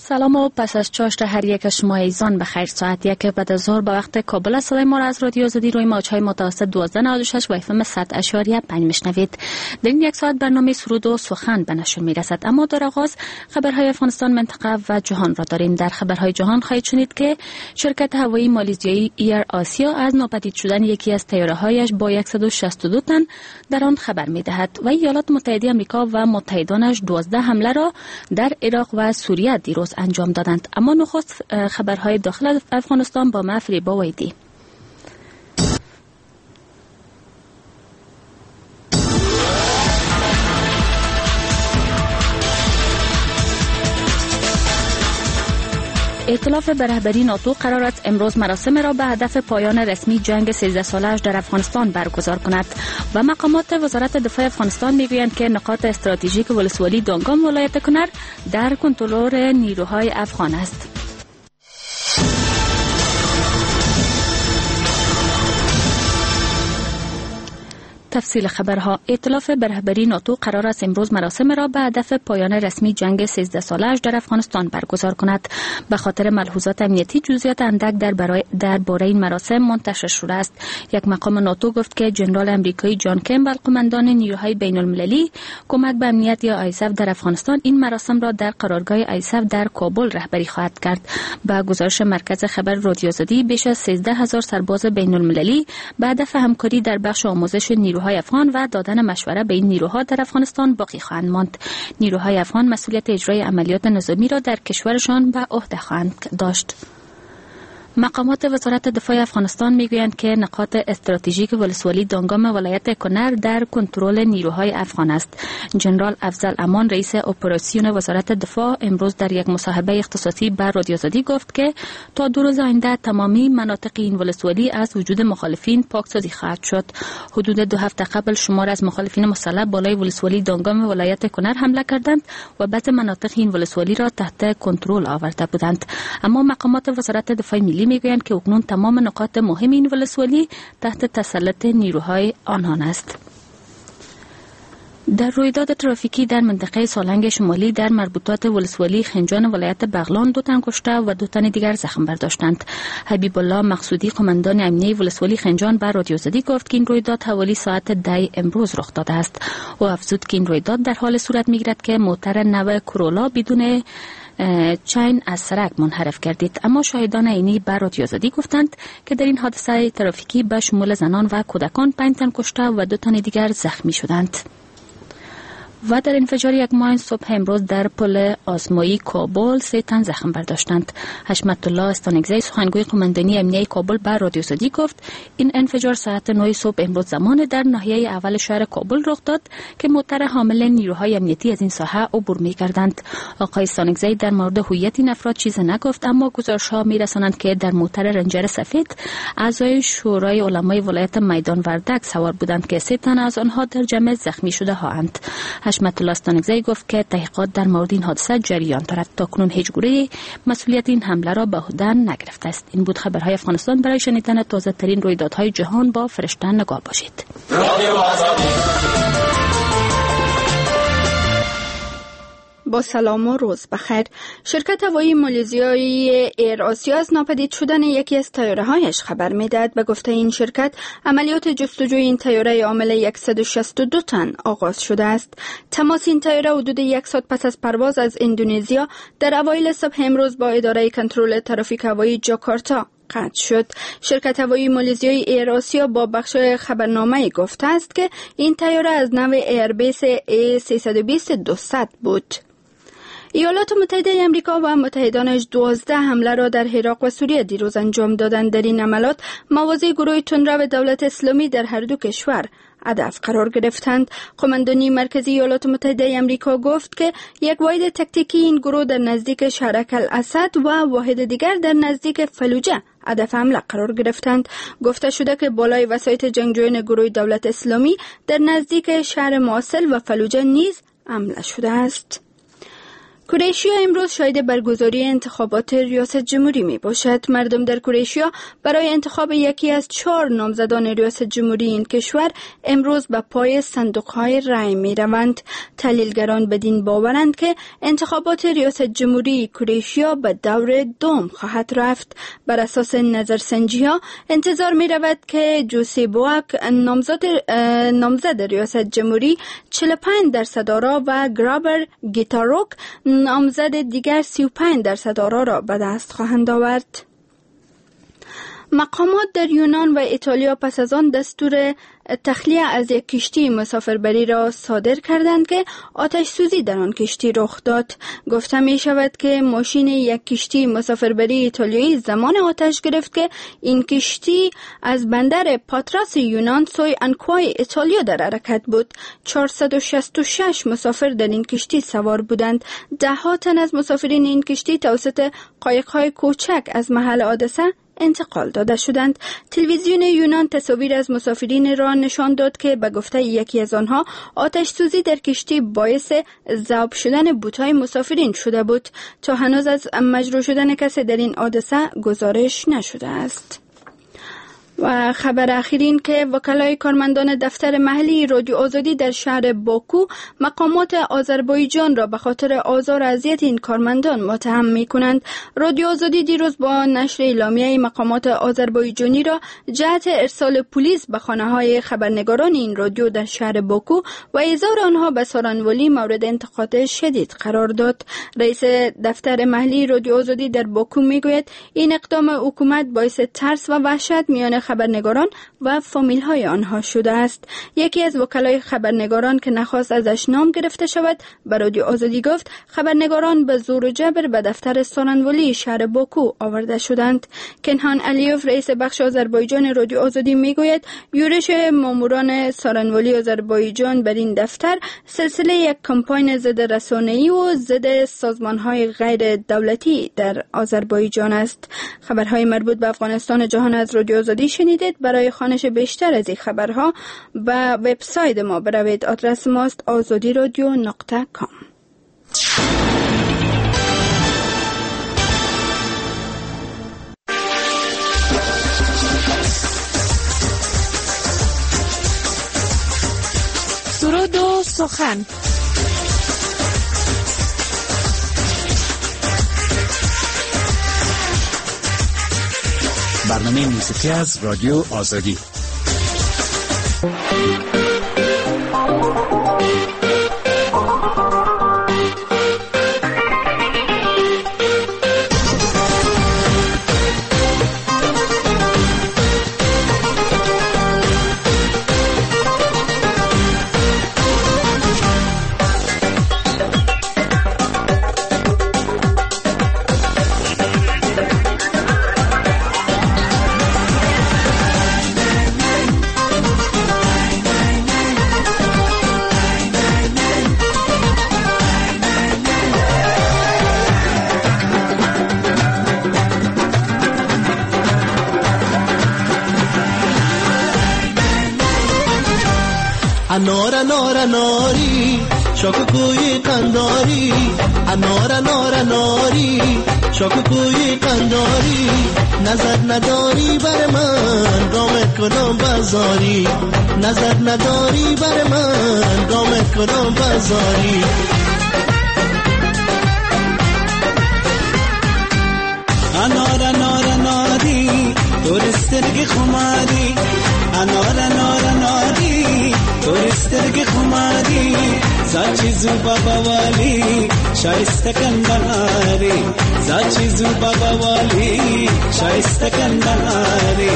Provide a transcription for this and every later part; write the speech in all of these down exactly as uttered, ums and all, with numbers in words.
سلام و پس از چاشت هر یک شما ایزان به خیر. ساعت یک بعد از ظهر به وقت کابل صدای ما را از رادیو آزادی روی موج‌های متوسط دوازده نود و شش و اف ام صد اشاریه پنج میشنوید. در این یک ساعت برنامه سرود و سخن به نشر میرسد، اما در آغاز خبرهای افغانستان، منطقه و جهان را داریم. در خبرهای جهان خواهید شنید که شرکت هوایی مالزیایی ایر آسیا از ناپدید شدن یکی از طیاره‌هایش با صد و شصت و دو تن در آن خبر می‌دهد و ایالات متحده آمریکا و متحدانش دوازده حمله را در عراق و سوریه دیروز انجام دادند. اما نخست خبرهای داخل افغانستان با مفری باویدی. ائتلاف به رهبری ناتو قرار است امروز مراسم را به هدف پایان رسمی جنگ سیزده ساله‌اش در افغانستان برگزار کند و مقامات وزارت دفاع افغانستان میگویند که نقاط استراتژیک ولسوالی دانگام ولایت کنر در کنترل نیروهای افغان است. تفصیل خبرها. ائتلاف به رهبری ناتو قرار است امروز مراسم را به هدف پایان رسمی جنگ سیزده ساله‌اش در افغانستان برگزار کند. به خاطر ملحوظات امنیتی جزئیات اندک در برای در باره این مراسم منتشر شده است. یک مقام ناتو گفت که جنرال آمریکایی جان کمبل، قماندان نیروهای بین المللی کمک به امنیت یا آیسف در افغانستان، این مراسم را در قرارگاه آیسف در کابل رهبری خواهد کرد. با گزارش مرکز خبر رادیو آزادی، بیش از سیزده هزار سرباز بین المللی به هدف همکاری در بخش آموزش نیروهای افغان و دادن مشوره به این نیروها در افغانستان باقی خواهند ماند. نیروهای افغان مسئولیت اجرای عملیات نظامی را در کشورشان به عهده خواهند داشت. مقامات وزارت دفاع افغانستان میگویند که نقاط استراتژیک ولسوالی دانگام ولایت کنر در کنترل نیروهای افغان است. جنرال افضل امان، رئیس اپراسیون وزارت دفاع، امروز در یک مصاحبه اختصاصی بر رادیو آزادی گفت که تا دو روز آینده تمامی مناطق این ولسوالی از وجود مخالفین پاکسازی خواهد شد. حدود دو هفته قبل شمار از مخالفین مسلح بالای ولسوالی دانگام ولایت کنر حمله کردند و بعضی مناطق این ولسوالی را تحت کنترل آورده بودند. اما مقامات وزارت دفاع ملی میگویند که اکنون تمام نقاط مهم این ولسوالی تحت تسلط نیروهای آنان است. در رویداد ترافیکی در منطقه سالنگ شمالی در مربوطات ولسوالی خنجان ولایت بغلان دو تن کشته و دو تن دیگر زخم برداشتند. حبیب الله مقصودی، قماندان امنیه ولسوالی خنجان، بر رادیو آزادی گفت که این رویداد حوالی ساعت ده امروز رخ داده است. او افزود که این رویداد در حال صورت میگیرد که موتر نو کرولا بدون چین از سرک منحرف گردید. اما شاهدان عینی بر رادیو آزادی گفتند که در این حادثه ترافیکی به شمول زنان و کودکان پنج تن کشته و دو تن دیگر زخمی شدند. و در انفجار یک ماین صبح امروز در پل آزمایی کابل سه تن زخم برداشتند. حشمت الله استانگزی، سخنگوی قماندانی امنیه کابل، بر رادیو آزادی گفت این انفجار ساعت نه صبح امروز زمان در ناحیه اول شهر کابل رخ داد که موتر حامل نیروهای امنیتی از این ساحه عبور می‌کردند. آقای استانگزی در مورد هویت این افراد چیزی نگفت، اما گزارش‌ها می‌رسانند که در موتر رنجر سفید اعضای شورای علمای ولایت میدان وردک سوار بودند که سه تن از آنها در جمع زخمی شده هستند. حشمت الله استانگزی گفت که تحقیقات در مورد این حادثه جریان دارد. تاکنون هیچ گروهی مسئولیت این حمله را به عهده نگرفته است. این بود خبرهای افغانستان. برای شنیدن تازه ترین رویدادهای جهان با فرشته نگاه باشید. با سلام و روز بخیر. شرکت هوایی مالزیایی ایر آسیا از ناپدید شدن یکی از طیاره‌هایش خبر می‌دهد. به گفته این شرکت، عملیات جستجوی این طیاره حامل صد و شصت و دو تن آغاز شده است. تماس این طیاره حدود یک ساعت پس از پرواز از اندونزیا در اوایل صبح امروز با اداره کنترل ترافیک هوایی جاکارتا قطع شد. شرکت هوایی مالزیایی ایر آسیا با بخش خبرنامه گفته است که این طیاره از نوع ایربیس ای سیصد و بیست دویست بود. ایالات متحده آمریکا و متحدانش دوازده حمله را در عراق و سوریه دیروز انجام دادند. در این حملات مواضع گروه تندرو دولت اسلامی در هر دو کشور هدف قرار گرفتند. قماندانی مرکزی ایالات متحده آمریکا گفت که یک واحد تکتیکی این گروه در نزدیک شهرک الاسد و واحد دیگر در نزدیک فلوجه هدف حمله قرار گرفتند. گفته شده که بالای وسایط جنگجویان گروه دولت اسلامی در نزدیک شهر موصل و فلوجه نیز حمله شده است. کرواتیا امروز شاهد برگزاری انتخابات ریاست جمهوری می باشد. مردم در کرواتیا برای انتخاب یکی از چهار نامزدان ریاست جمهوری این کشور امروز به پای صندوق‌های رای می روند. تحلیلگران بدین باورند که انتخابات ریاست جمهوری کرواتیا به دور دوم خواهد رفت. بر اساس نظرسنجی‌ها انتظار می رود که جوسی بواک نامزد نامزد ریاست جمهوری چهل و پنج درصد آرا و گرابر گیتاروک نامزد دیگر سی و پنج درصد آرا را به دست خواهند آورد. مقامات در یونان و ایتالیا پس از آن دستور تخلیه از یک کشتی مسافربری را صادر کردند که آتش سوزی در آن کشتی رخ داد. گفته می شود که ماشین یک کشتی مسافربری ایتالیایی زمان آتش گرفت که این کشتی از بندر پاتراس یونان سوی انکوای ایتالیا در حرکت بود. چهارصد و شصت و شش مسافر در این کشتی سوار بودند. ده ها تن از مسافرین این کشتی توسط قایق‌های کوچک از محل حادثه انتقال داده شدند. تلویزیون یونان تصاویر از مسافرین را نشان داد که به گفته یکی از آنها آتش سوزی در کشتی باعث ذوب شدن بوت‌های مسافرین شده بود. تا هنوز از مجروح شدن کسی در این حادثه گزارش نشده است. و خبر اخیرین که وکلای کارمندان دفتر محلی رادیو آزادی در شهر باکو مقامات آذربایجان را به خاطر آزار و اذیت این کارمندان متهم می‌کنند. رادیو آزادی دیروز با نشر اعلامیه مقامات آذربایجانی را جهت ارسال پلیس به خانه‌های خبرنگاران این رادیو در شهر باکو و ایذار آنها به سارنوالی مورد انتقاد شدید قرار داد. رئیس دفتر محلی رادیو آزادی در باکو میگوید این اقدام حکومت باعث ترس و وحشت میان خبرنگاران و فامیل های آنها شده است. یکی از وکلای خبرنگاران که نخواست ازش نام گرفته شود به رادیو آزادی گفت خبرنگاران به زور و جبر به دفتر سارنوالی شهر باکو آورده شدند. کنهان علیوف رئیس بخش آذربایجان رادیو آزادی میگوید یورش ماموران سارنوالی آذربایجان بر این دفتر سلسله یک کمپاین ضد رسانه‌ای و ضد سازمان‌های غیر دولتی در آذربایجان است. خبرهای مربوط به افغانستان جهان از رادیو آزادی شنیدید. برای خوانش بیشتر از این خبرها به وبسایت ما بروید. آدرس ماست آزادی رادیو نقطه کام. سرود و سخن. برنامه موسیقی از رادیو آزادی. انار انار اناری شاکوکوی قنداری انار انار اناری شاکوکوی قنداری نظر نداری بر من گامت کنم بازاری نظر نداری بر من گامت کنم بازاری انار انار اناری دورسترگی خماری انار انار اناری دورسترگی خماری زاچی زوبا باوالی شایسته کندناری زاچی زوبا باوالی شایسته کندناری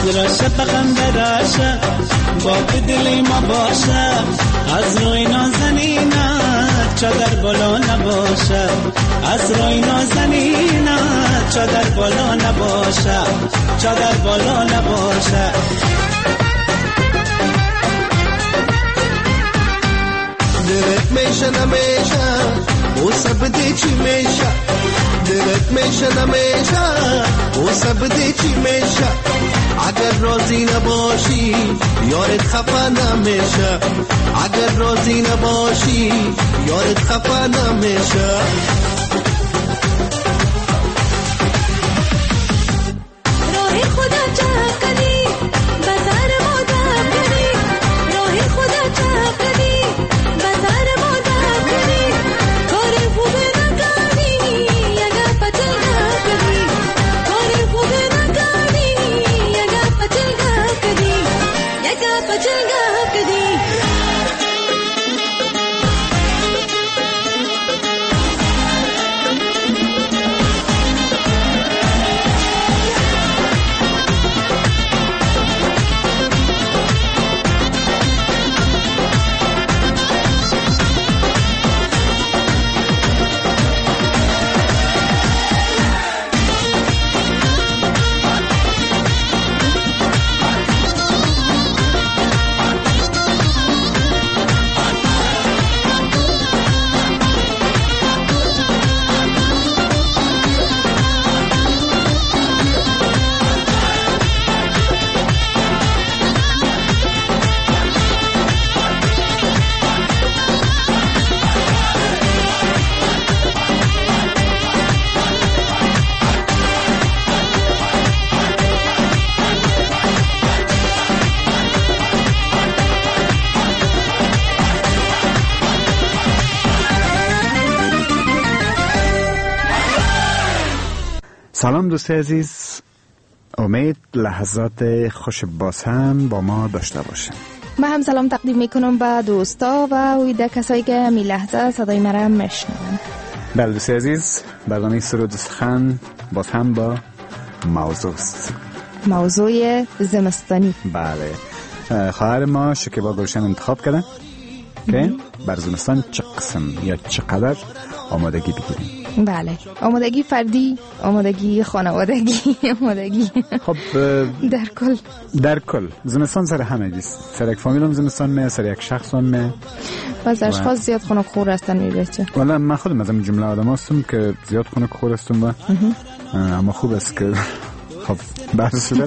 دراشه بخنده راشه با دل ما باشه از روی نازنینت چادر بالا نباشه از روی نازنینت چادر بالا نباشه چادر بالا نباشه درت میشه نمیشه او سب دی چی میشه درت میشه نمیشه او سب دی چی میشه اگر راضی نباشی یارت خفه نمیشه اگر راضی نباشی یارت خفه نمیشه راه خدا چاکنی بازار مودا کنی راه خدا چاکنی بازار مودا کنی کار خوب نکنی یگا پچنگا کنی کار خوب نکنی یگا پچنگا کنی یگا پچنگا کنی سلام دوست عزیز، امید لحظات خوش باز هم با ما داشته باشین. من هم سلام تقدیم میکنم به دوستا و اویده کسایی که می لحظه صدای مرا میشنون. بله دوست عزیز، برنامه سرود و سخن باز هم با موضوع است، موضوع زمستانی. بله، خواهر ما شکیبا گلشن انتخاب کردن که بر زمستان چه قسم یا چقدر آمادگی بگیریم. بله، آمادگی فردی، آمادگی خانوادگی، آمادگی خب در کل در کل زمستان سر همه دیست، سر یک فامیل هم زمستان می، سر یک شخص هم می. بعض اشخاص زیاد خنک خور هستن میرچه. والا من خودم از این جمله آدم هستم که زیاد خنک خور هستم و اما خوب است که خب به هر صورت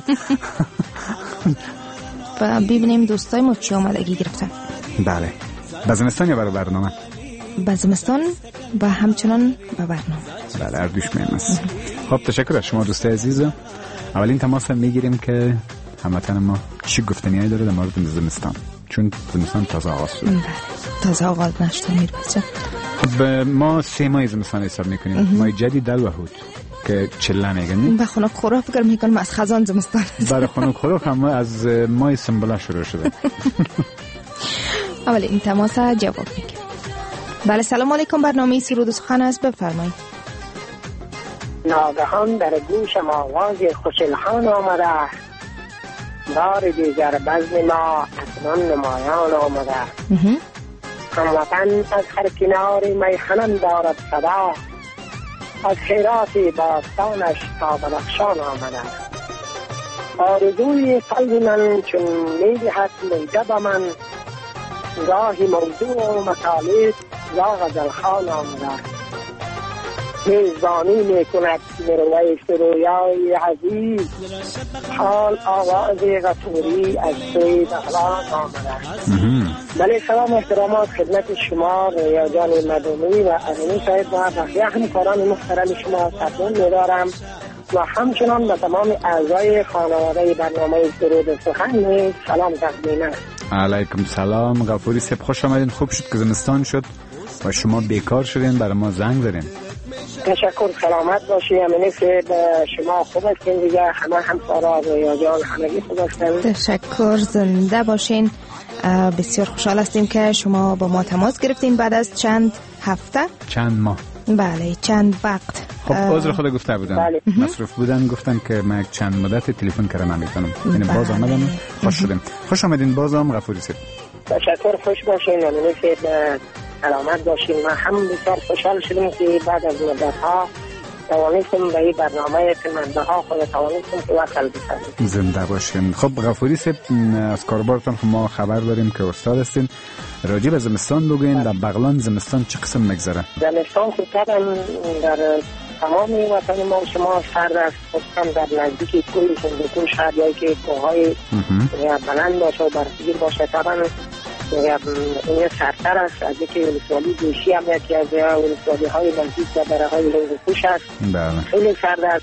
و ببینیم دوستای ما چی آمادگی گرفتن. بله، به زمستان یا برای برنامه؟ به زمستان و همچنان به برنامه. بله، هر دوش مهم است. خب تشکر از شما دوست عزیز. اولین تماس میگیریم که هموطن ما چی گفتنیایی داره در مورد زمستان، چون زمستان تازه آغاز شده. بله، تازه آغاز نشده میر بچه. خب ما سه ماه زمستان حساب میکنیم. ماه جدید در وحود که چله میگنیم. به خنک خورا فکر میکنم از خزان زمستان. برای خنک خورا هم از ماه سنبله شروع شده. اول این تماس جواب میگیم. بله، سلام علیکم، برنامه سرود و سخن است، بفرمایید. ناگهان در گوشم آواز خوشلحان آمده، بار دیگر بزم ما اکنون نمایان آمده. هموطن از هر کنار میخنم دارد صدا، از خیرات باستانش تا بلخشان آمده. آرزوی قلب من چون میدهد میده به من، راهی موضوع و مطالب یا غزل خان آمده. میزبانی میکند مروی سرویای عزیز، حال آواز غطوری از سوی بغلان آمده. بله، سلام احترامات خدمت شما رویا جان مدومی و امینی صاحب و بقیه همکاران محترم شما تقدیم می‌دارم و همچنان به تمام اعضای خانواده برنامه سرود و سخن سلام تقدیم. علیکم سلام غفوری صاحب، خوش آمدین. خوب شد که زمستان شد و شما بیکار شدین، برای ما زنگ زدین. تشکر، سلامت باشی. امینی صاحب شما خوب هستین دیگه، همه همکارا رویا جان همگی خوب هستن. تشکر، زنده باشین. بسیار خوشحال هستیم که شما با ما تماس گرفتین بعد از چند هفته، چند ماه. بله، چند وقت. خب عذر خود گفته بودن بله. مصروف بودن، گفتن که من چند مدت تلفن کردم نمیتونم. یعنی باز آمدم، خوش شدیم. خوش آمدین بازم غفوری صاحب. تشکر، خوش باشین. نمونه که سلامت باشین. ما هم بسیار خوشحال شدیم که بعد از مدت ها توانستم به این برنامه تمنده ها خود توانستم که وصل بسازیم. زنده باشین. خب غفوری صاحب، از کاربارتان ما خبر داریم که استاد هستین. راجع به زمستان بگوین، در بغلان زمستان چه قسم میگذره؟ زمستان که طبعا در تمام وطن ما شما سرد است، خصوصا در نزدیک کوه هندوکوه شهرهایی که کوههای بلند باشه و برفگیر باشه، طبعا این سردتر است از اینکه ولسوالی دوشی هم یکی از ولسوالی های نزدیک و دره های هندوکوش است. خیلی سرد است.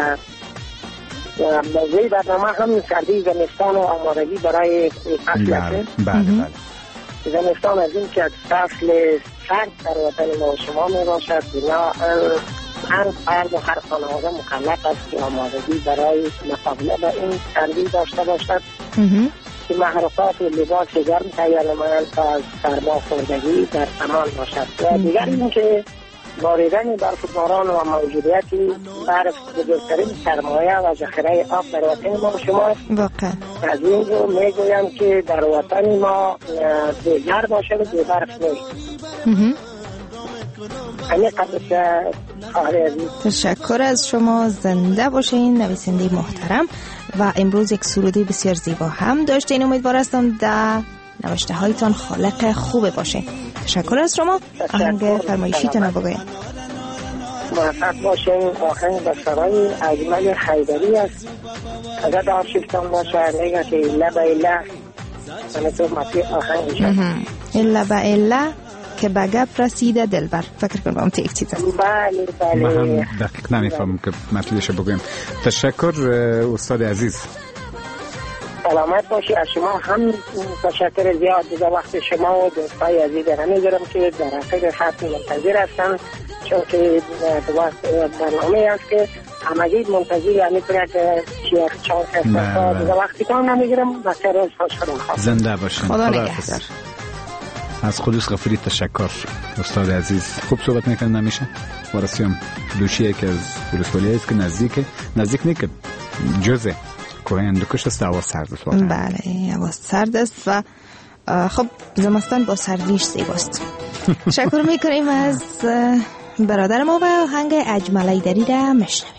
موضوع برنامه هم سردی زمستان و آمادگی برای فصل است. بله بله. زمستان از این که فصل سرد در وطن ما و شما می باشد، بنا هر فرد و هر خانواده مکلف است که آمادگی برای مقابله با این سردی داشته باشد که محرکات و لباس گرم تهیه نمایند تا از سرما خوردگی در امان باشد. و دیگر این که باریدن برف باران و موجودیت برف بزرگترین سرمایه و ذخیره آب در وطن ما و شما واقعا. از این رو میگویم که در وطن ما دیگر باشه و دیگر برف نیست. همین قدر خواهر عزیز. تشکر از شما. زنده باشین نویسنده محترم. و امروز یک سرودی بسیار زیبا هم داشتین. امیدوار هستم در نوشته هایتان خالق خوبه باشه. تشکر از شما. آهنگ فرمایشیتون رو بگوین. موفق باشین. آهنگ به سرای اجمل حیدری است. اگر داشتان باشه میگه که لبه اله همه تو مطیع آهنگ شد. لبه اله که به گپ رسیده دلبر. فکر کنم هم تیک چیز است. بله بله. من هم دقیق نمیفهمم که مطلبش بگویم. تشکر استاد عزیز. سلامت باشی. از شما هم تشکر زیاد. دیگه وقت شما و دوستای عزیز نمیذارم که در حقیقت خط منتظر هستن، چون که برنامه است که همگی منتظر، یعنی باید شیخ چانس هست. دیگه وقتی کام نمیگیرم بسیار روز خوش کنم. زنده باشین. خدا نگهدار. از خلوص غفوری تشکر استاد عزیز. خوب صحبت میکنن نمیشه. ورسیم دوشیه که از ولسوالی است که نزدیک نزدیک نیست که جزء کوه هندوکوش است. هوا سرد است. بله هوا سرد است و خب زمستان با سردیش زیباست. تشکر میکنیم از برادر ما و آهنگ اجمل حیدری را میشنویم.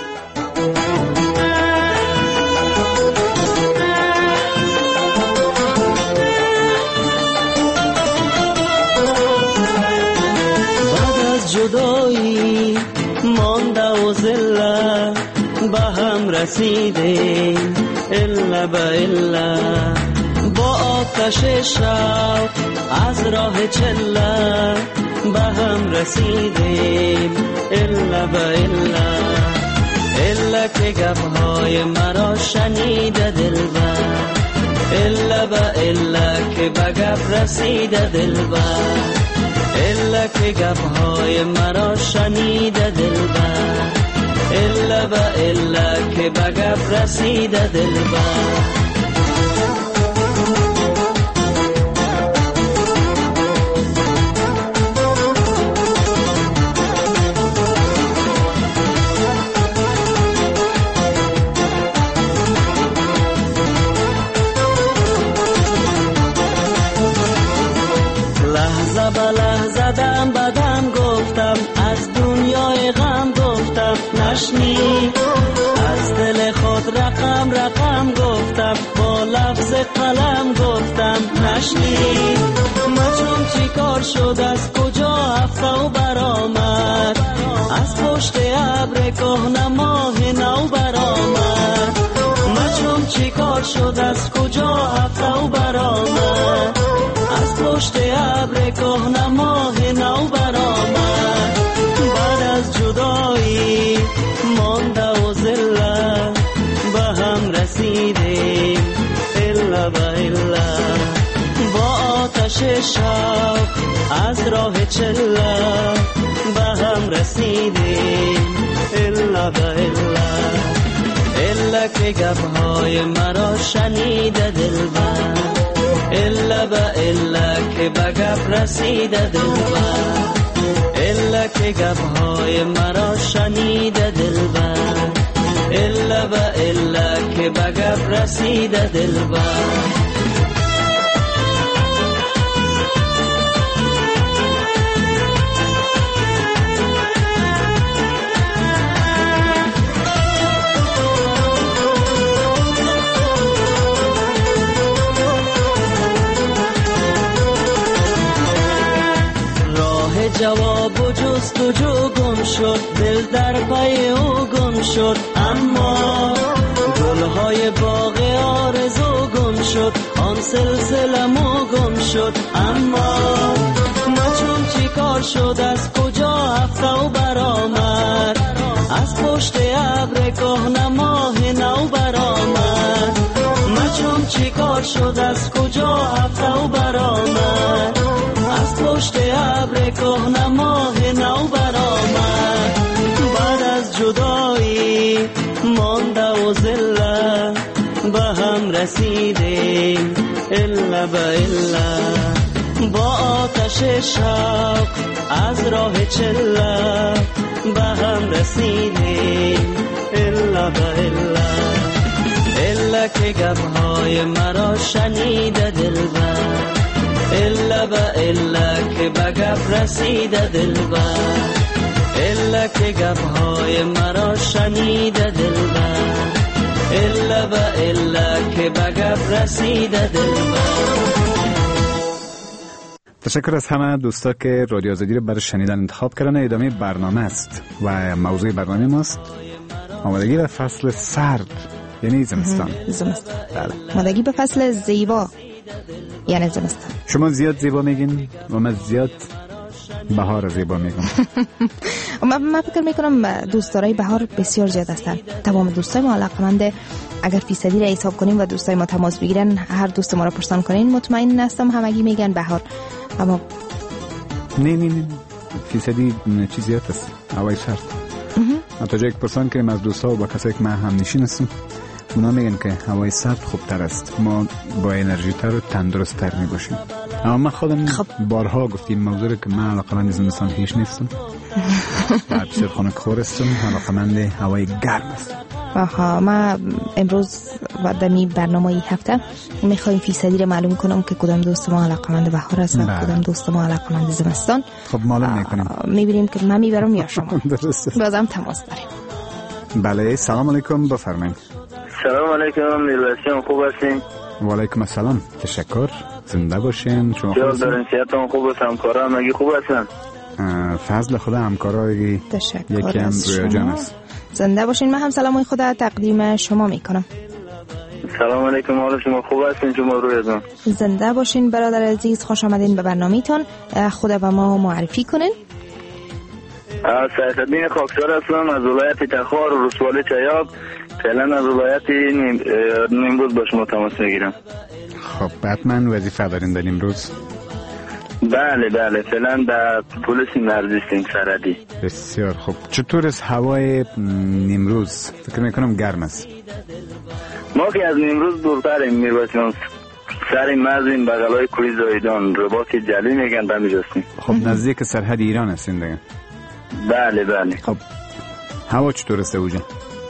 جدایی مانده و زله به هم رسیده الا با الا با آتش شوق از راه چله به هم رسیده الا با الا الا که گفهای مرا شنیده دلبر الا با الا که به گف رسیده دلبر الا که گفهای مرا شنیده دلبر الا با الا که به گف رسیده دلبر دم بدم گفتم از دنیای غم گفتم نشنید از دل خود رقم رقم گفتم با لفظ قلم گفتم نشنید مچون چی کار شد از کجا هفته و برآمد از پشت ابر کهنه ماه نو برآمد مچون چی کار شد از کجا هفته و برآمد از پشت ابر کهنه ماه نو برآمد بعد از جدایی مانده و زله به هم رسیدیم الا با الا با آتش شوق از راه چله به هم رسیدیم الا با الا الا که گفهای مرا شنیده دلبر الا با الا که به گف رسیده دلبر الا الا که گپ‌های مرا شنیده دلبر، الا با الا که به گپ رسیده دلبر. جواب و جستجو گم شد، دل در پی او گم شد، اما گلهای باغ آرزو گم شد، آن سلسله مو گم شد، اما مچون چی کار شد، از کجا هفته و برآمد، از پشت ابر کهنه ماه نو برآمد، مچون چی کار شد، از کجا هفته و برآمد، از پشت ابر کهنه ماه نو برآمد. بعد از جدایی مانده و ذله، به هم رسیدیم الا به الا، با آتش شوق از راه چله، به هم رسیدیم الا به الا، الا که گپ‌های مرا شنیده دلبر، الا با الا که به گپ رسیده دلبر، الا که گپ‌های مرا شنیده دلبر، الا با الا که به گپ رسیده دلبر. تشکر از همه دوستا که رادیو آزادی رو برای شنیدن انتخاب کردن. ادامه برنامه است و موضوع برنامه ماست آمادگی به فصل سرد، یعنی زمستان. زمستان. بله. آمادگی به فصل زیبا یعنی زمستان. شما زیاد زیبا میگین و من زیاد بهار زیبا میگم. من فکر میکنم دوستدارای بهار بسیار زیاد هستن. تمام دوستای ما علاقمند، اگر فیصدی را حساب کنیم و دوستای ما تماس بگیرن، هر دوست ما را پرسان کنین، مطمئن هستم همگی میگن بهار. اما نه نه نه فیصدی چیز زیاد است. هوای سرد. حتی جایی که پرسان کنیم از دوستا و با کسایی که من هم نشین هستم، اونا میگن که هوای سرد خوبتر است، ما با انرژی تر و تندرست تر می باشیم. اما من خودم خب. بارها گفتیم موضوع که من علاقمند زمستان هیچ نیستم. بعد بسیار خنک‌خوار هستم، علاقمند هوای گرم است. آها، ما امروز و دمی برنامه ای هفته میخوایم فیصدی رو معلوم کنم که کدام دوست ما علاقمند بهار است و کدام دوست ما علاقمند زمستان. خب معلوم میکنیم، میبینیم که من میبرم یا شما. بازم تماس داریم. بله، سلام علیکم، بفرمایید. سلام علیکم، میرواسی خوب هستین؟ و علیکم السلام، تشکر، زنده باشین. شما خوب هستین؟ دارین صحتتون خوب است؟ همکارا مگه خوب هستن؟ فضل خدا، همکارا یکی هم رویا جان است. زنده باشین. من هم سلامای خدا تقدیم شما میکنم. سلام علیکم، حال شما خوب هستین؟ شما رویا جان زنده باشین. برادر عزیز، خوش آمدین به برنامه‌تون. خدا به ما معرفی کنین. سعیدالدین خاکسار هستم از ولایت تخار و رسوالی چیاب. فعلا از ولایت نیمروز با شما تماس میگیرم. خب حتما وظیفه دارین در نیمروز؟ بله بله، فعلا در پلیس مرزیستیم سرحدی. بسیار خوب. چطور است هوای نیمروز؟ فکر میکنم گرم است. ما که از نیمروز دورتریم، میرواچون سر مرزیم بغلای کوی زایدان، رباط جلی میگن، به میجاستیم. خب نزدیک سرحد ایران هستین دیگه؟ بله بله. خب هوا چطور است اوجا؟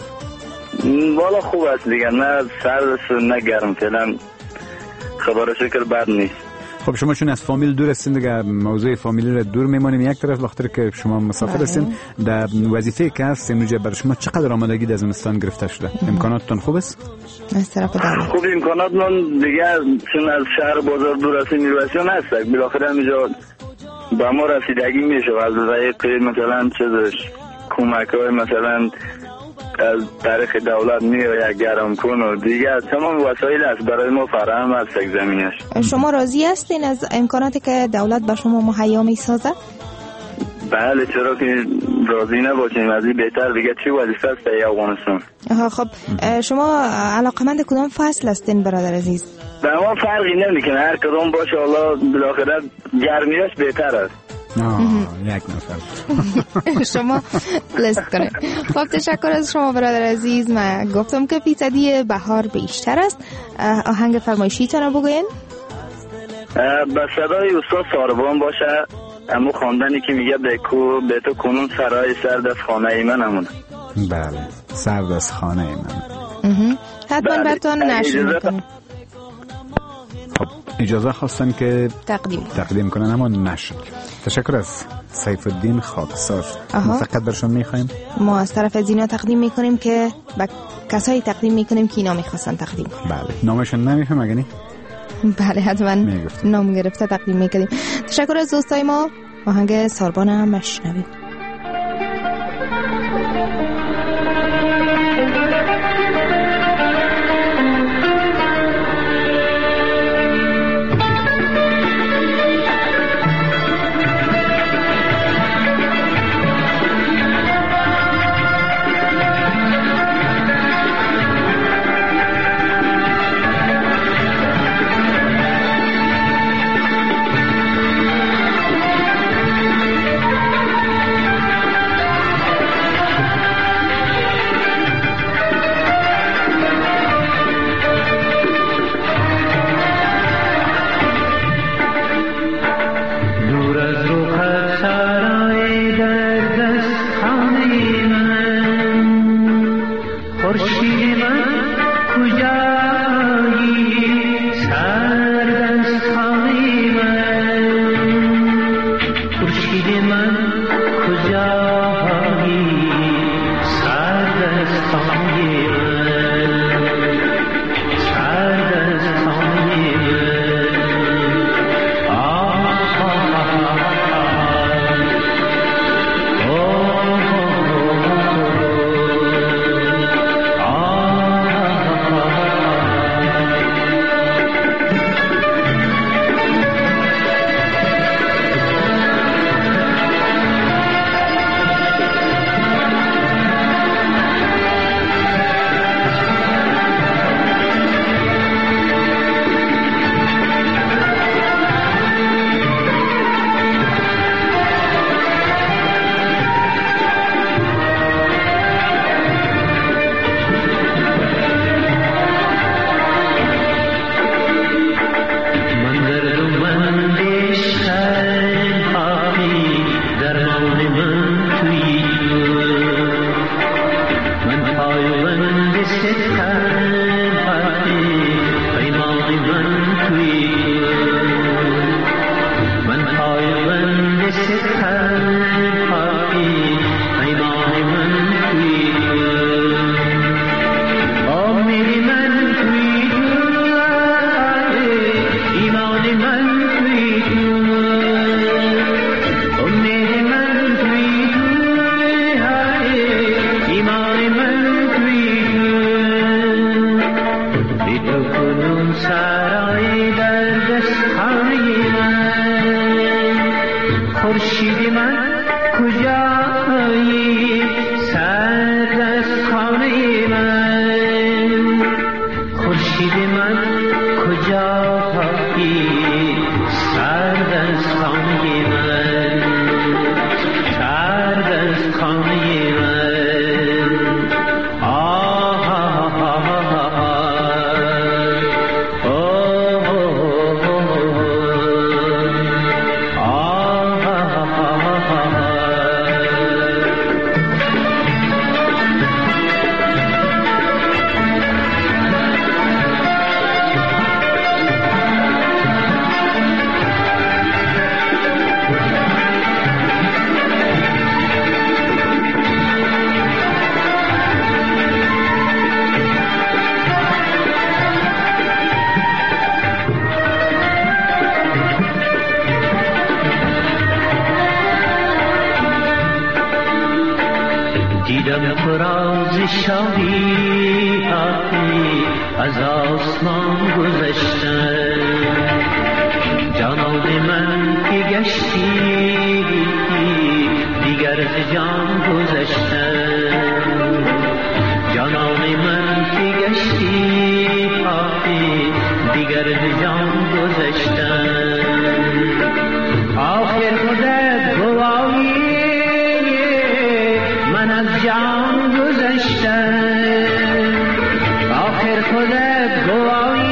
والا خوب است دیگه، نه سرد است نه گرم، فعلا خبر شکر بد نیست. خب شما چون از فامیل دور هستین دیگه، موضوع فامیلی را دور میمانیم یک طرف، بخاطر که شما مسافر هستین. در وظیفه که هست اینجا برای شما چقدر آمادگی در زمستان گرفته شده؟ امکاناتتون خوب است؟ از طرف دولت خوب امکاناتمون دیگه، چون از شهر بازار دور هستیم، میرواچون هست بالاخره اینجا با ما رسیدگی میشه از طریق مثلا چیزش کمک‌های مثلا از طریق دولت میاد یک گرم کن و دیگه تمام وسایل است برای ما فراهم است زمینش. شما راضی هستین از امکاناتی که دولت به شما مهیا میسازه؟ بله، چرا که راضی نباشیم؟ از این بهتر دیگه چی وظیفه است در افغانستان. خب شما علاقمند کدام فصل هستین برادر عزیز؟ به ما فرقی نمیکنه، هر کدوم باشه، الله بالاخره گرمیش بهتر است. نه یک نفر. شما لست کنه. خب تشکر از شما برادر عزیز. من گفتم که فیصدی بهار بیشتر است. آهنگ فرمایشی تانو بگوین؟ به صدای استاد ساربان باشه، امو خواندنی که میگه به کو به تو کنون سرای سرد از خانه ای من همونه. بله سرد از خانه ای من. حتما بله. براتون نشر میکنم. خب اجازه خواستن که تقدیم تقدیم کنن اما نشد. تشکر از سیف الدین خاکسار. ما فقط برشون میخوایم ما از طرف از اینا تقدیم میکنیم که به کسایی تقدیم میکنیم که اینا میخواستن تقدیم کنیم. بله نامشون نمیفهم اگه نی؟ بله حتما نام گرفته تقدیم میکنیم. تشکر از دوستای ما. آهنگ ساربان هم مشنویم.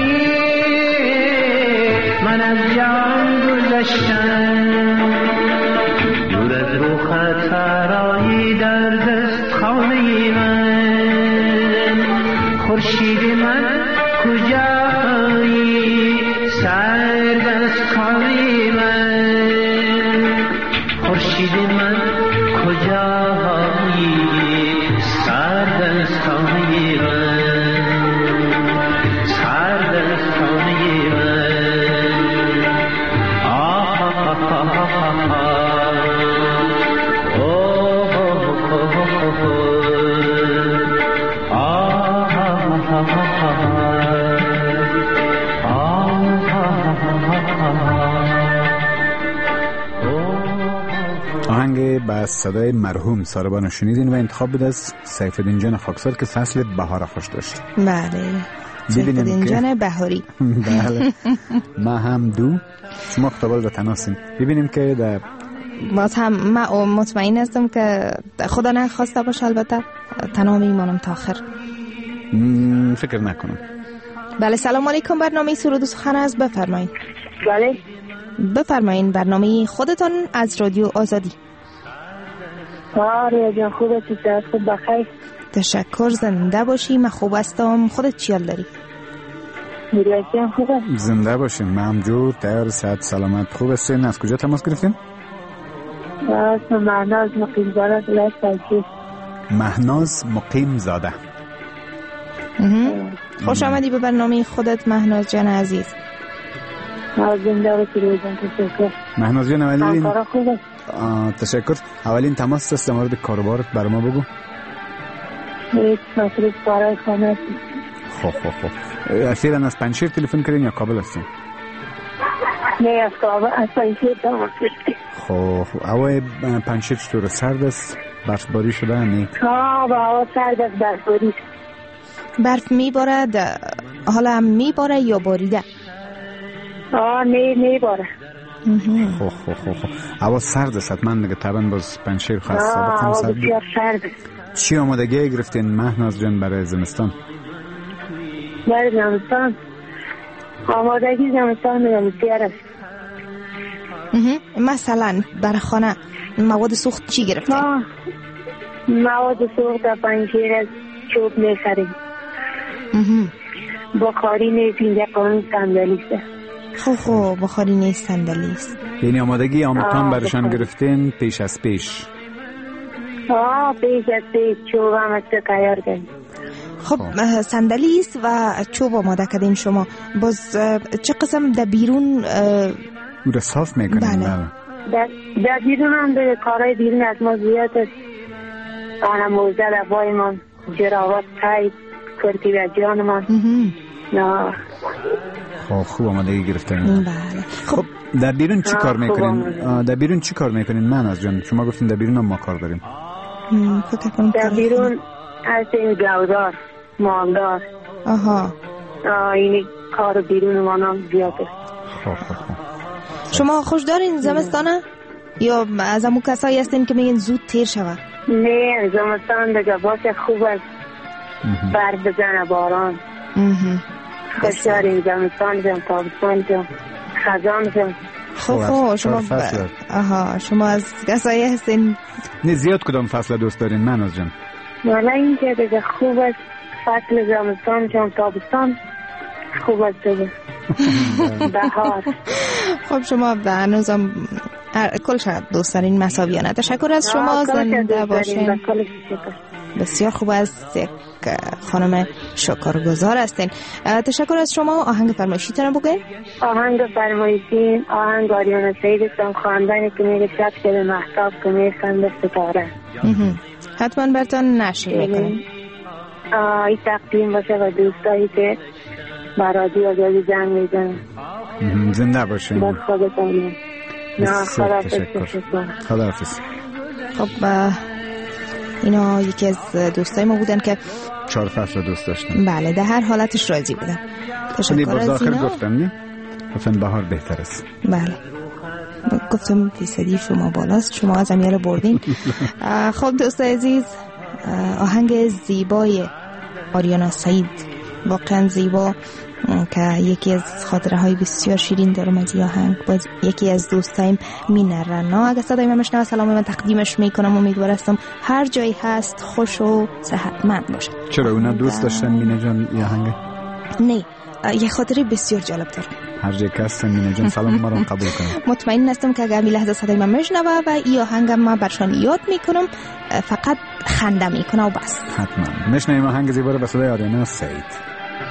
من از جان گذشتم خورشید من کجایی سرد از خانه من خورشید من کجایی سرد از خانه من سرد از خانه من آه آه آه آه آهنگ با صدای مرحوم ساربانو شنیدین و انتخاب بود از سیفالدین جان خاکسار که فصل بهار خوش داشت. بله سیفالدین جان بهاری. بله ما هم دو شما خطابال و تناسیم. ببینیم که در باز هم من مطمئن هستم که خدا نخواسته باشه البته تنها میمانم تا آخر. فکر نکنم. بله سلام علیکم، برنامه سرود و سخن است، بفرمایید. بله بفرمایید برنامه خودتان از رادیو آزادی. آره جان خوبه، تو خوب بخیر. تشکر، زنده باشی. من خوب هستم، خودت چی حال داری؟ میرسیم خوبه. زنده باشیم، ممجور تیار صحت سلامت. خوب هستین؟ از کجا تماس گرفتین؟ از مهناز مقیم زاده ولایت بلخ. مهناز مقیم زاده. خوش آمدی به برنامه خودت مهناز جان عزیز. زنده باشی روزان. تشکر مهناز جان. اولین کارا خوبه. تشکر. اولین تماس است در مورد کاربارت برای ما بگو. هیچ مصروف برای خانه هستی. خب خب خب اخیراً از پنجشیر تلفن کردین یا کابل هستین؟ نه از کابل، از پنجشیر تماس گرفتیم. خب هوای پنجشیر چطوره؟ سرد است؟ برفباری شده نه؟ ها با هوا سرد است، برفباری. برف میبارد؟ حالا میباره یا باریده؟ آه نه میباره. خب خب خب خب هوا سرد است حتما دیگه. طبعا باز پنجشیر خاص سابقا هوا بسیار سرد. چی آمادگی گرفتین مهناز جان برای زمستان؟ برای زمستان آمادگی زمستان میگم بسیار است. مثلا برای خانه مواد سوخت چی گرفتین؟ مواد سوخت در پنجشیر از چوب میخریم. بخاری نیست، اینجا قانون صندلی است. خب خب بخاری نیست، صندلی است. یعنی آمادگی آموزان برشان گرفتین پیش از پیش؟ آه پیش از پیش چوب هم از تیار کردیم. خب صندلی است و چوب آماده کردین شما. باز چه قسم در بیرون او را صاف میکنین؟ بله در, در بیرون هم به کارهای بیرون از ما زیاد است. آنها موزه لبای من، جراوات تایید کرتی و جان من. نه خب خوب آمادگی گرفتین. بله. خب در بیرون چی کار میکنین؟ در بیرون چی کار میکنین مهناز جان؟ شما گفتین در بیرون هم ما کار داریم. در بیرون هستیم گودار، ماندار. آها اینی کار بیرون ما هم زیاد است. خب خب خب شما خوش دارین زمستانه؟ یا از همون کسایی هستین که میگن زود تیر شود؟ نه زمستان دیگه باشه، خوب است. برف بزنه، باران. خوش داریم زمستان جم، تابستان جم، خزان جم. خب خب شما ب... آها شما از کسایی هستین. نه زیاد کدام فصل دوست دارین مهناز جان؟ والا این که دیگه خوب است. فصل زمستان جم، تابستان خوب است دیگه. بهار. خب شما هنوزم کل شاید دوست دارین مساویانه. تشکر از شما، زنده باشین. بسیار خوب است، یک خانم شکرگزار هستین. تشکر از شما. آهنگ فرمایشی تنم بگوین؟ آهنگ فرمایشی آهنگ آریانا سعید استم، خواندنی که میگه شب شب محتاب که میخنده ستاره. حتما برتان نشر میکنیم. این تقدیم باشه و دوستایی که برادی آزادی زنگ میزن. زنده باشین. باز خودتان. نه خدا تشکر. خدا حافظ. خب اینا یکی از دوستای ما بودن که چهار فصل دوست داشتن. بله در هر حالتش راضی بودن. تشکر از اینا. گفتم نه گفتن بهار بهتر است. بله گفتم فیصدی شما بالاست، شما از امیال بردین. خب دوستای عزیز، آهنگ زیبای آریانا سعید واقعا زیبا که یکی از خاطره های بسیار شیرین دارم از آهنگ. باز یکی از دوستایم مینه رنا اگه صدای من بشنوه سلام من تقدیمش میکنم. امیدوارم هر جایی هست خوش و صحتمند باشه. چرا اونا دوست داشتن مینه جان این آهنگ؟ نه یه خاطره بسیار جالب داره. هر جایی که هستن مینه جان سلام ما رو قبول کنم. مطمئن هستم که اگر می لحظه صدای من بشنوه و این آهنگ ما برشان یاد میکنم فقط خنده میکنه و بس. حتما میشنویم آهنگ زیبا رو به صدای آریانا سعید.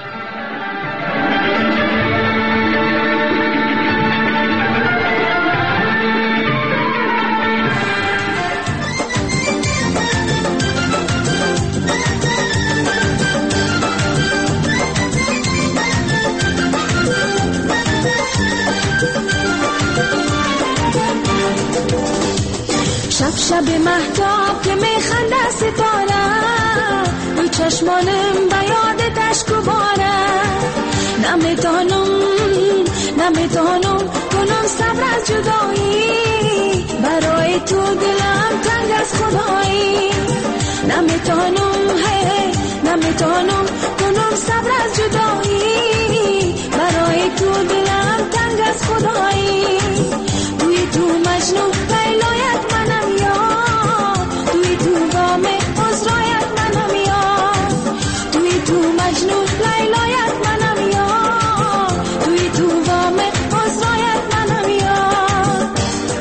شب شب مهتاب که میخنده ستاره روی چشمانم به یاد تشکو باره نمیتانم نمیتانم کنم صبر از جدایی برای تو دلم تنگ از خدایی نمیتانم هی نمیتانم کنم صبر از جدایی برای تو دلم تنگ از خدایی توی تو مجنون لیلایت منم یاد توی تو غم عذرایت منم یاد توی تو مجنون لیلایت منم یاد توی تو غم عذرایت منم یاد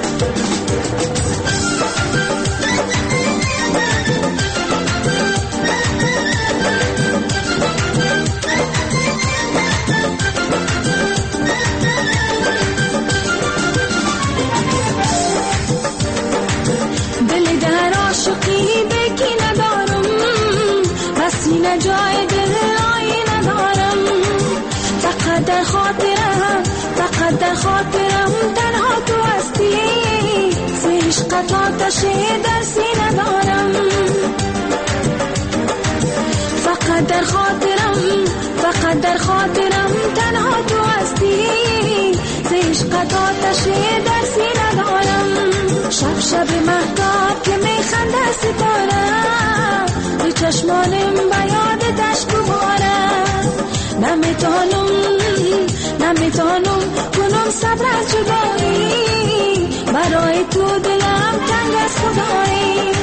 سینه جای دلایی ندارم فقط در خاطرم فقط در خاطرم تنها تو هستی ز عشقت آتش در سینه دارم فقط در خاطرم فقط در خاطرم تنها تو هستی ز عشقت آتش در سینه دارم شب شب مهتاب که میخنده ستاره روی چشمانم به یاد تشکو باره نمیتانم نمیتانم کنم صبر از جدایی برای تو دلم تنگ از خدایی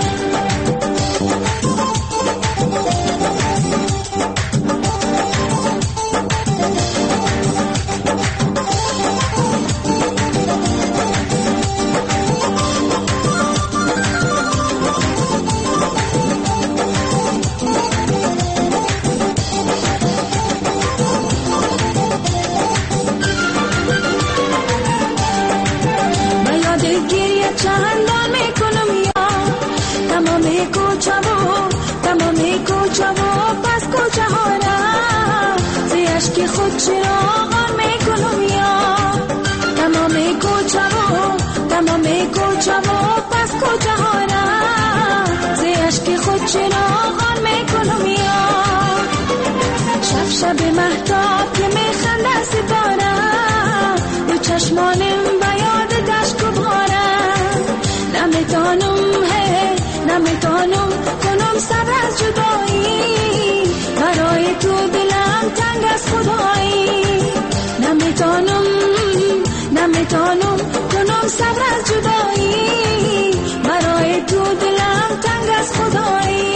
چندان میکنم یا تمام کوچه و تمام کوچه و پس کوچه ها را ز اشک خود چراغان میکنم یا تمام کوچه و تمام کوچه و پس کوچه ها را ز اشک خود چراغان میکنم یا شب شب مهتاب که میخنده ستاره رو چشمانم به یاد دشت و باره نمیتانم هی نمیتانم کنم صبر از جدایی برای تو دلم تنگ از خدایی نمیتانم نمیتانم کنم صبر از جدایی برای تو دلم تنگ از خدایی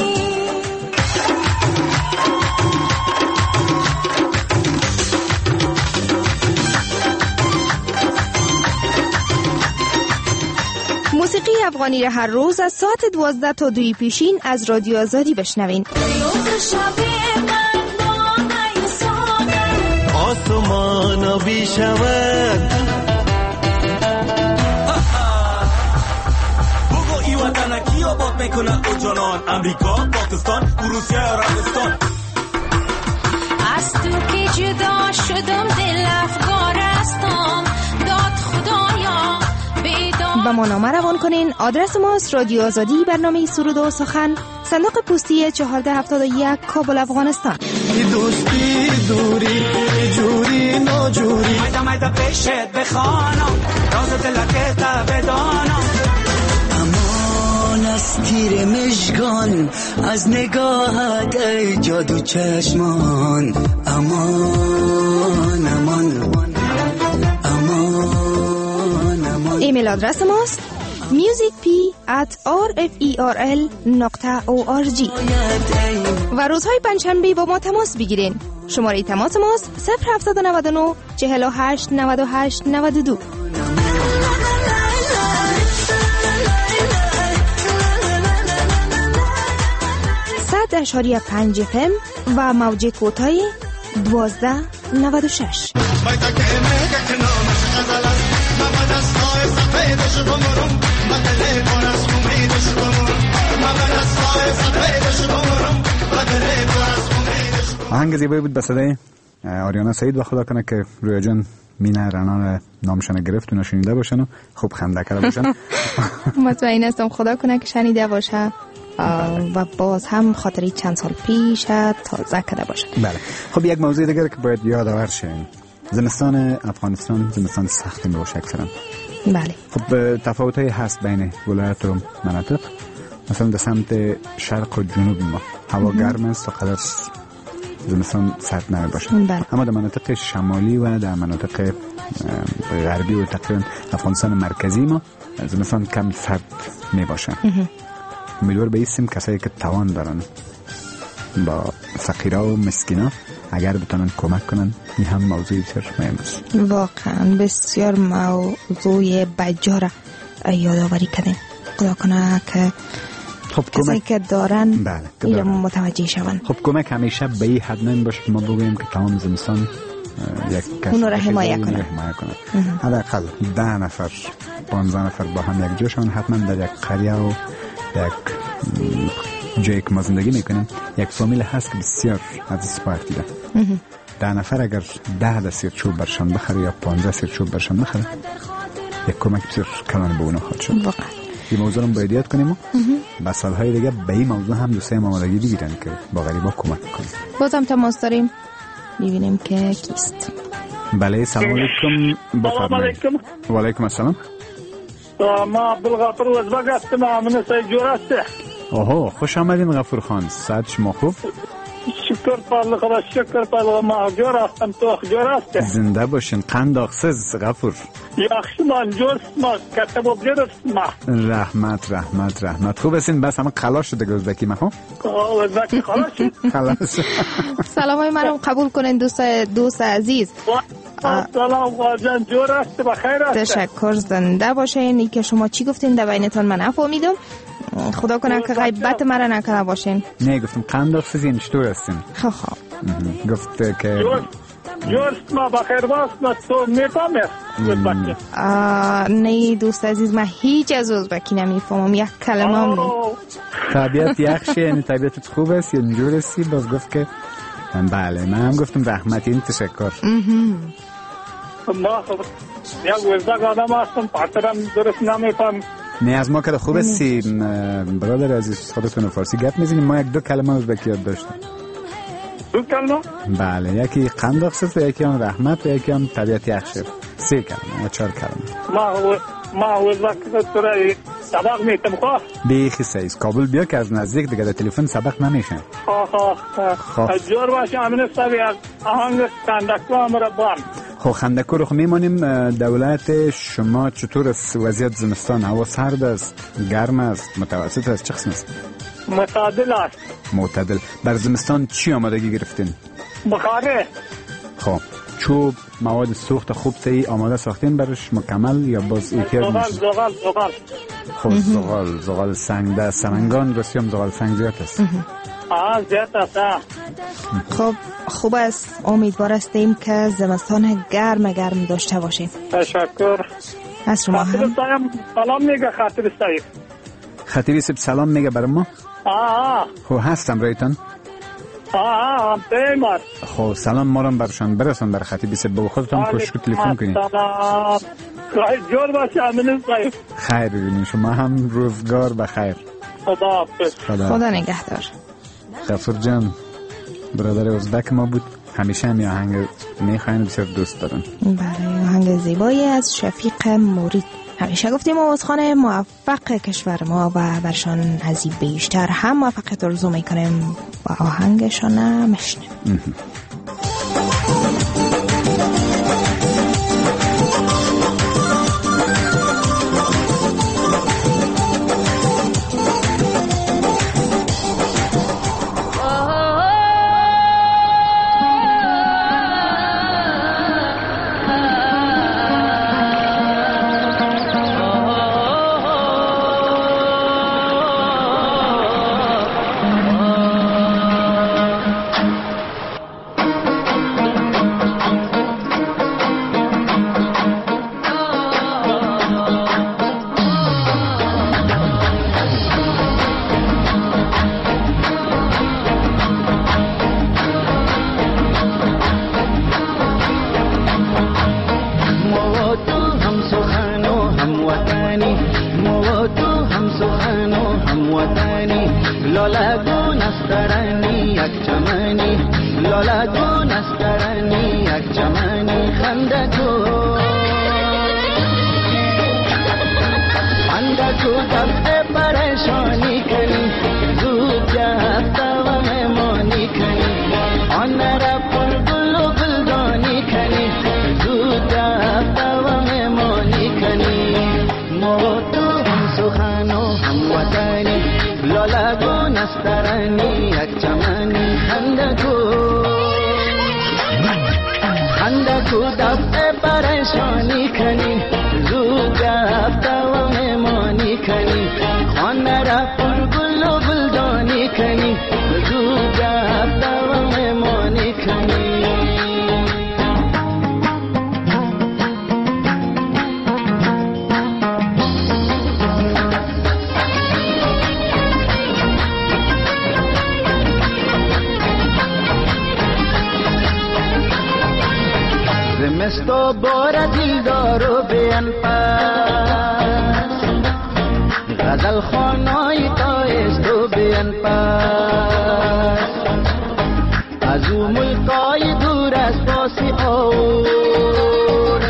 موسیقی افغانی را هر روز از ساعت دوازده تا دوی پیشین از رادیو آزادی بشنوین. آسمان بی شود بگو ای وطن کی آباد میکنه او جانان امریکا پاکستان روسیه عربستان از تو که جدا شدم دل افغانستان داد خدایا با ما نامه روان کنین. آدرس ماست رادیو آزادی برنامه سرود و سخن صندوق پستی چهارده هفتاد و یک کابل افغانستان. دوستی دوری جوری ناجوری مایده مایده پیشت بخوانم راز دلت تا بدانم امان است تیر مژگان از نگاهت ای جادو چشمان امان امان امان امان. ایمیل آدرس ماست musicp at rferl dot org و روزهای پنجشنبه با ما تماس بگیرین. شماره تماس ماست صفر هفت نه نه چهل و هشت نود و هشت نود و دو. صد اشاری پنج فم و موج کوتاه دوازده نود و شش. آهنگ زیبایی بود به صدای آریانا سعید و خدا کنه که رویا جان مینه رنان نامشان گرفت و نشنیده باشن و خوب خنده کرده باشن. مطمئن هستم خدا کنه که شنیده باشه و باز هم خاطری چند سال پیش تازه کرده باشه. بله. خب یک موضوع دیگر که باید یادآور شین، زمستان افغانستان زمستان سختی میباشه اکثرا. بله. خب تفاوت‌هایی هست بین ولایت و مناطق. مثلا در سمت شرق و جنوب ما هوا گرم است و قدر زمستان سرد نمی باشه. بله. اما در مناطق شمالی و در مناطق غربی و تقریبا افغانستان مرکزی ما زمستان کم سرد می باشه. امیدوار به ایستیم کسایی که توان دارن با فقیرا و مسکینا اگر بتونن کمک کنن، این هم موضوعی بسیار مهم است. واقعا بسیار موضوع بجا را یادآوری کردیم. خدا کنه که خب کسایی که دارن بله اینو متوجه شون. خب کمک همیشه به این حد نمی باشه که ما بگوییم که تمام زمستان یک کس اونو را حمایه کنه. حداقل ده نفر پانزده نفر با هم یک جاشون حتما در یک قریه و یک جایی که ما زندگی میکنیم یک فامیل هست که بسیار از سپارت دیده. ده نفر اگر ده دسیر چوب برشان بخره یا پانزده سیر چوب برشان بخره یک کمک بسیار کلان به اونا خواهد شد. واقعا این موضوع رو باید یاد کنیم و با سالهای دیگه به این موضوع هم دوستای آمادگی بگیرن که با غریبا کمک کنیم. بازم تماس داریم میبینیم که کیست. بله سلام علیکم. بفرمایید. و علیکم السلام. ما عبدالغفور وزبک هستم. من سید جور هستم. اوه خوش آمدین غفور خان. صد شما خوب؟ شکر پرل خدا شکر پرل ما جور هستم. تو جور هستم. زنده باشین. قند آخسز غفور. یخش من جور ما کتب و بجرد ما. رحمت رحمت رحمت. خوب هستین؟ بس همه خلاص شده که ازدکی ما خوب؟ ازدکی خلاص شد. خلاص. سلام های منم قبول کنین دوست دوست عزیز. سلام واجان جور هست بخیر هست. تشکر زنده باشین. این که شما چی گفتین در بینتان من نفهمیدم. خدا کنه که غیبت مرا نکنه باشین. نه گفتم قند آخسیزین چطور هستین؟ خب خب گفته که جورست ما بخیر باست ما تو میفهمه ازبکی. نه دوست عزیز من هیچ از ازبکی نمیفهمم یک کلمه هم نیم. طبیعت یخشه یعنی طبیعتت خوب است یا نجور هستی؟ باز گفت که بله من هم گفتم رحمت این تشکر. ما خب یک وزدک آدم هستم پاترم درست نمیفهم. نه از ما که خوب هستی برادر عزیز خودتون فارسی گپ میزنیم. ما یک دو کلمه ازبکی یاد داشتیم. دو کلمه؟ بله یکی قند آخسز و یکی هم رحمت و یکی هم طبیعت یخشه. سه کلمه یا چهار کلمه. ما ما وزدک تو سبق میتم خواه؟ بیخی سیز کابل بیا که از نزدیک دیگه در تلفن سبق نمیشه. خواه خواه جور باشه امین سبی آهنگ خندکو همرا بان. خب خندکو رو خب میمانیم. دولت شما چطور است وضعیت زمستان؟ هوا سرد است گرم است متوسط است چه قسم است؟ معتدل است. معتدل. بر زمستان چی آمادگی گرفتین؟ بخاره. خب چوب مواد سوخت خوب تی آماده ساختین برش مکمل یا باز احتیاج میشه؟ زغال زغال زغال. خب زغال زغال سنگ ده سمنگان رسیم زغال سنگ زیاد است. آه زیاد است. خب خوب است. امیدوار هستیم که زمستان گرم گرم داشته باشیم. تشکر از شما هم. سلام میگه خاطر سایب. خطیبی سب سلام میگه برای ما. آه خب هستم رایتان. آه هم پیمار. خب سلام مارم برشان برسان بر خطیبی سب با خودتان کوشش که تلفن کنید. سلام جور باشه امین سایب. خیر ببینید شما هم روزگار بخیر. خدا حافظ. خدا, خدا نگهدار. غفور جان برادر ازبک ما بود. همیشه هم آهنگ میخواین بسیار دوست دارن. برای آهنگ زیبایی از شفیق مورید همیشه گفتیم آوازخوان موفق کشور ما و برشان از این بیشتر هم موفقیت آرزو میکنیم و آهنگشان مشنیم. زمستو بار دلدارو بیان پس غزل خانای تایستو بیان پس از او ملکای دور از پاسی اور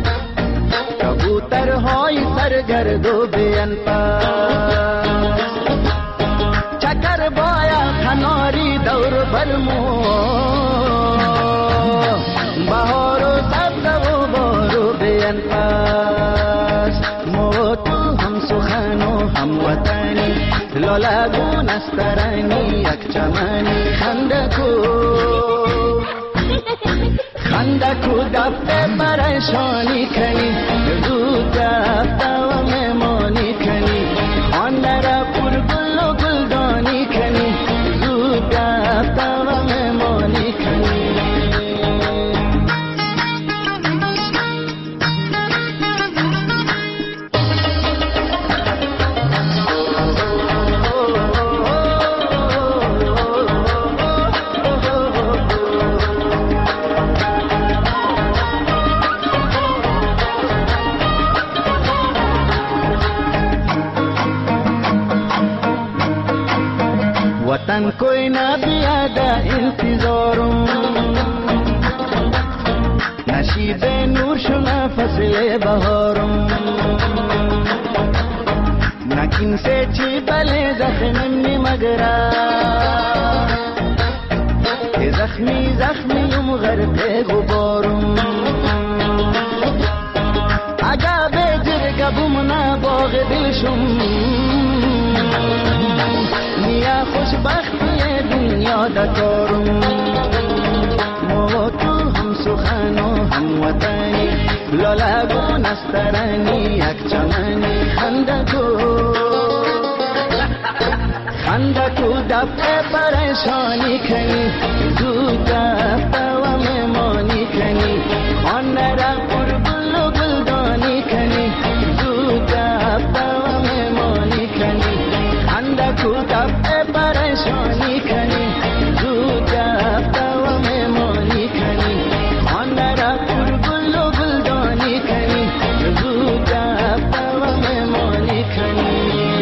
کبوترهای سرگردو بیان پس چکر بایا کناری دور برمو بهار و سبز و بارو بیان پس مو تو هم سخن و هم وطنی لالگون استرانی یک چمنی خندکو خندکو دفته پریشانی کنی زود دفته و مهمانی کنی خانده را پر گل و گلدانی کنی زود دفته و مهمانی کنی वतन कोई ना बियादा इंतजारों नशीब नूर शुना फसले बहारों नकिन से छिपले जख्मी मगरा के जख्मी जख्मी युम गरके गुबारों आगा बेजर कबुमना बाग दिलशुम نیا خوشبختی دنیا دکارم مو تو هم سخن و هم وطنی لالگون استرانی یک چمنی خندکو خندکو دفعه پریشانی کنی زود دفعه و مهمانی کنی خانه را پر گل و گلدانی کنی زود دفعه و مهمانی کنی خندکو دفعه پریشانی کنی زود دفعه و مهمانی کنی خانه را پر گل و گلدانی کنی زود دفعه و مهمانی کنی.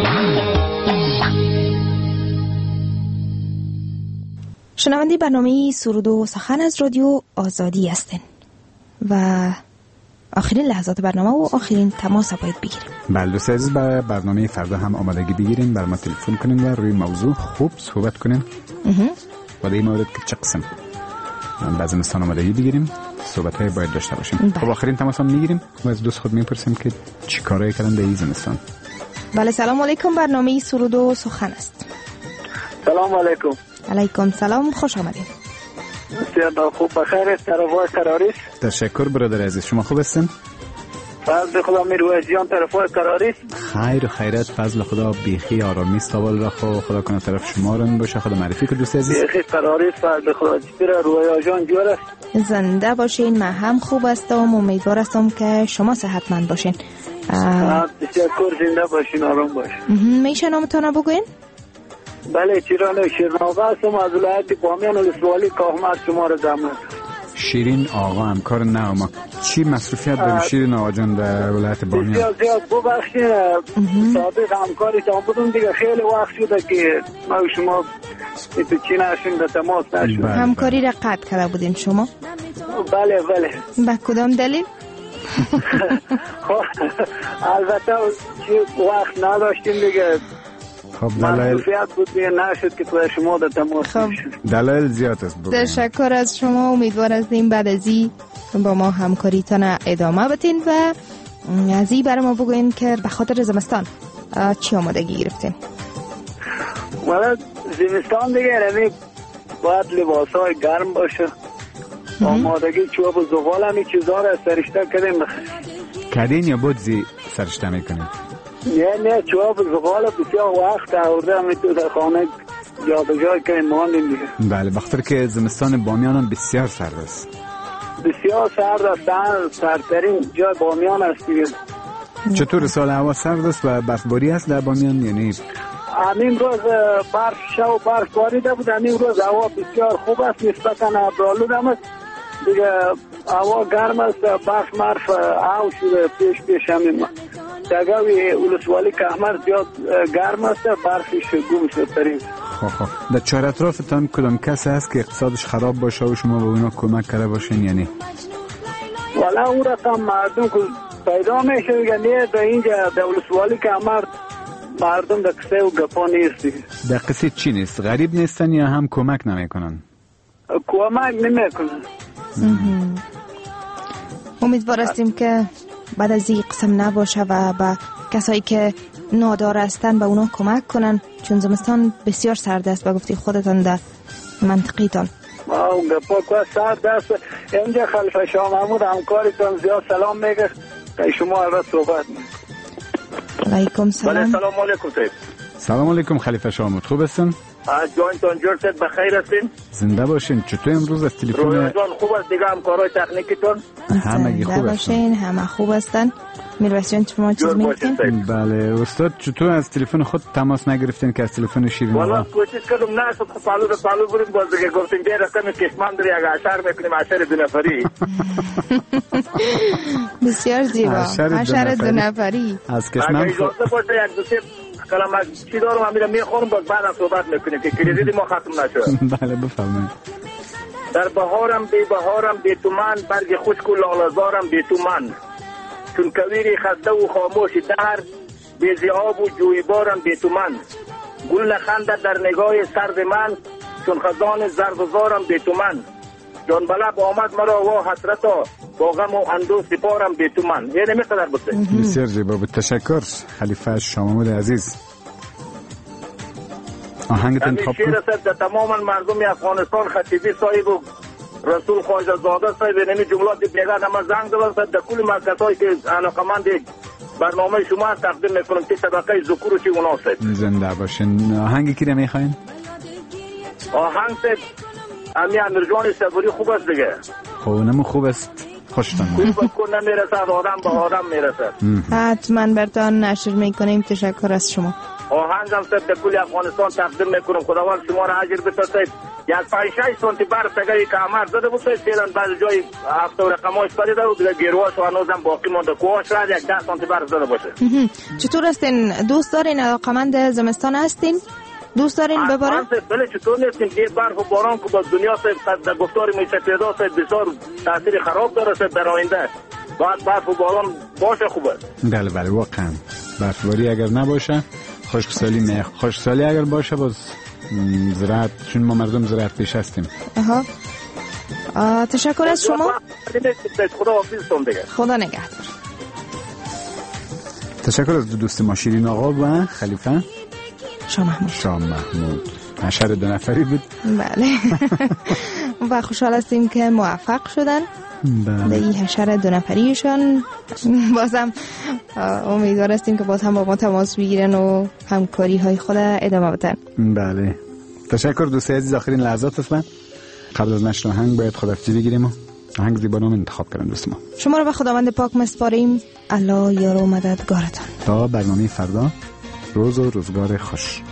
شنونده برنامه سرود و سخن از رادیو آزادی هستین و آخرین لحظات برنامه و آخرین تماس باید بگیریم. بله دوست عزیز، برای برنامه فردا هم آمادگی بگیریم، بر ما تلفن کنین و روی موضوع خوب صحبت کنین و در این مورد که چه قسم بعضی مستان آمادگی بگیریم، صحبت های باید داشته باشیم. خب آخرین تماس هم میگیریم و از دوست خود میپرسیم که چی کارایی کردن در این زمستان. بله سلام علیکم، برنامه سرود و سخن است. سلام علیکم. علیکم سلام، خوش آمدید. بسیار خوب، بخیر است. طرفای قراریست. تشکر برادر عزیز، شما خوب هستین؟ فضل خدا میرویس جان، طرفای قراریست. خیر و خیرت، فضل خدا، بیخی آرامی استوال را خو خدا کنه طرف شما رو باشه. خدا معرفی کن دوست عزیز. بیخی قراریست، فضل خدا. چطور رویا جان جور است؟ زنده باشین، من هم خوب هستم، امیدوار هستم که شما صحتمند باشین. تشکر، زنده باشین، آرام باشین. میشه نامتون بگوین؟ بله، چیران شیرناغه هستم از ولایت بامیان ولسوالی کاهمر شما را زحمت. شیرین آقا، همکار نه ما چی مصروفیت داری شیرین آقا جان در ولایت بامیان؟ بسیار زیاد ببخشید، سابق همکاری تان بودم دیگه، خیلی وقت شده که ما و شما تو چی نشیم به تماس نشیم. همکاری را قطع کرده بودین شما؟ بله بله. به کدام دلیل؟ البته چی وقت نداشتیم دیگه. خب دلایل بود نشد که تو شما در تماس خب دلایل زیاد است. تشکر از شما، امیدوار هستیم بعد از این با ما همکاریتان ادامه بدین و از این برای ما بگوین که به خاطر زمستان چی آمادگی گرفتین؟ والا زمستان دیگه یعنی باید لباس های گرم باشه، آمادگی چوب و زغال همی چیزها را سرشته کردیم. کردین یا بود زی سرشته میکنیم؟ نه نه، چوب و زغال بسیار وقت آورده همی تو در خانه جا به جای که ماندیم دیگه. بله، بخاطر که زمستان بامیان بسیار سرد است. بسیار سرد است، سردترین جای بامیان است دیگه. چطور سال هوا سرد است و برفباری است در بامیان؟ یعنی همین روز برف شو برف باریده بود، همین روز هوا بسیار خوب است، نسبتا ابرالود هم است دیگه، هوا گرم است، برف مرف او شده پیش پیش همین دگاوی ولسوالی کاهمر زیاد گرم است، برفش گم شد ترین. خب خب در چهار اطرافتان کدام کسی هست که اقتصادش خراب باشه و شما به اونا کمک کرده باشین؟ یعنی والا اون رقم مردم که پیدا میشه دیگه، نه در اینجا در ولسوالی کاهمر مردم در قصه و گپا نیستی. در قصه چی نیست؟ غریب نیستن یا هم کمک نمیکنن؟ کمک نمیکنن. امیدوار هستیم که بعد از این قسم نباشه و با کسایی که نادار هستن به اونا کمک کنن، چون زمستان بسیار سرد است و گفتی خودتان در منطقیتان. واو گپا که سرد است. اینجا خلیفه شاه محمود همکاریتان زیاد سلام میگه که شما اول صحبت میگه. علیکم سلام. سلام علیکم سید. سلام علیکم خلیفه شاه محمود، خوب هستین؟ جوانتان جور سید، بخیر هستین؟ زنده باشین. چطور امروز از تلفن رویان خوب است دیگه، همکارای تکنیکتون همگی خوب هستن؟ همه خوب هستن. میرویس جان شما چیز میگین؟ بله استاد، چطور از تلفن خود تماس نگرفتین که از تلفن شیرین آقا؟ والا کوشش کردم نه شد، پالو به پالو بریم باز دیگه گفتیم یه رقم کشمند داری اگه اشعار میکنیم اشعار دو نفری. بسیار زیبا، اشعار دو نفری از کشمند. اگه اجازه باشه یک دو سه کلمه چی دارم همیشه میخورم باز بعدم صحبت میکنیم که کریدیت ما ختم نشد. بله بفرمایید. در بهارم بی بهارم بی تو من، برگ خشک و لاله‌زارم بی تو من، چون کویری خسته و خاموش در، بی ذیاب و جویبارم بی تو من، گل نخنده در نگاه سرد من، چون خزان زرد و زارم بی تو من، جان بلب آمد مرا و حسرتا، با غم و اندوه سپارم بی تو من. یه نمیقدر بوده. بسیار زیبا بود، تشکر خلیفه شاه محمود عزیز. آهنگت انتخاب کن. شعر است در تمام مردم افغانستان، خطیبی صاحب و رسول خواجه زاده صاحب نمی جملات دیگر نما زنگ دادن در کل مرکزایی که علاقمند برنامه شما تقدیم میکنم که طبقه ذکر و چی مناسب. زنده باشین. آهنگی کی رو میخواین؟ آهنگ سه امی امیرجان صبوری خوب است دیگه. خب نمو خوب است، خوشتان خوب کن نمیرسد آدم به آدم میرسد. حتما برتان نشر میکنیم. تشکر از شما. آهنگم سه در کل افغانستان تقدیم میکنم. خداوند شما را اجر بده. یک پنج شش سانتی برف تگری کامر زده بود، فعلا بعض جای هفته رقماش پریده بود دیگه، گیرواش و هنوزم باقی مونده. کوهاش را یک ده سانتی برف زده باشه. چطور هستین؟ دوست دارین؟ علاقمند زمستان هستین؟ دوست دارین ببارن؟ بله چطور نیستین که برف و باران که با دنیا در گفتار موسیقی‌دان بسیار تاثیر خراب داره در آینده. باید برف و باران باشه خوبه. بله بله واقعا برفباری اگر نباشه خشکسالی نه، خشکسالی اگر باشه باز زراعت، چون ما مردم زراعت پیش هستیم. آها. تشکر از شما. خدا حافظتون دیگه. خدا نگهدار. تشکر از دوست ما شیرین آقا و خلیفه شاه محمود. شاه محمود حشر دو نفری بود. بله. و خوشحال هستیم که موفق شدن به این حشر دو نفریشان. بازم امیدوار هستیم که باز هم با ما تماس بگیرن و همکاری های خود ادامه بدن. بله تشکر دوستی عزیز. آخرین لحظات هستن قبل از نشر آهنگ باید خداحافظی بگیریم و آهنگ زیبانام انتخاب کردن دوست ما. شما رو به خداوند پاک مسپاریم. الله یار و مددگارتان. تا برنامه فردا، روز و روزگار خوش.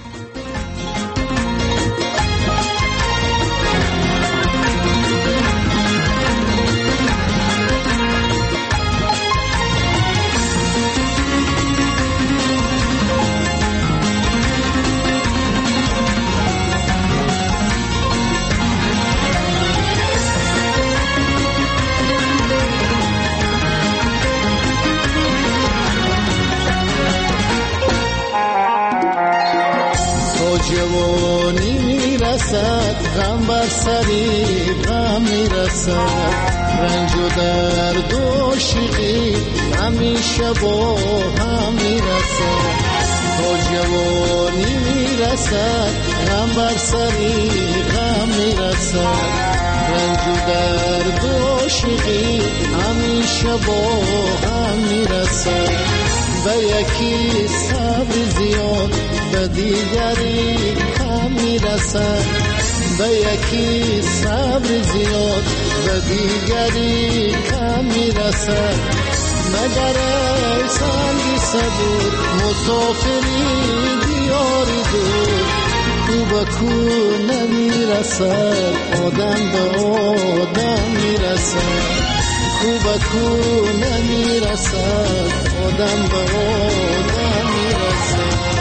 جوانی میرسد غم بر سری غم میرسد، رنج و درد و شیقی همیشه با هم میرسد. تا جوانی میرسد غم بر سری غم میرسد، رنج و درد و شیقی همیشه با هم میرسد. به یکی صبر زیاد به دیگری کم میرسد، به یکی صبر زیاد به دیگری کم میرسد. مگر ای سنگی صبور مسافری دیاری دور، کو به کو نمیرسد آدم به آدم میرسد، کو به کو نمیرسد آدم به آدم میرسد.